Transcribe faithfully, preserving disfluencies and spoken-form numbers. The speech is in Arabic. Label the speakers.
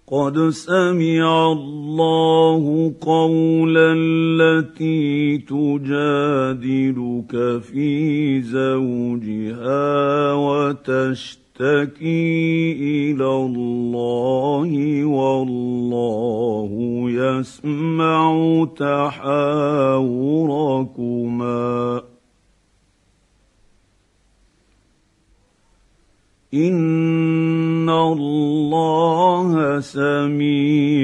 Speaker 1: قد سمع الله قول التي تجادلك في زوجها وتشتكي إلى الله والله يسمع تحاوركما إن الله سميع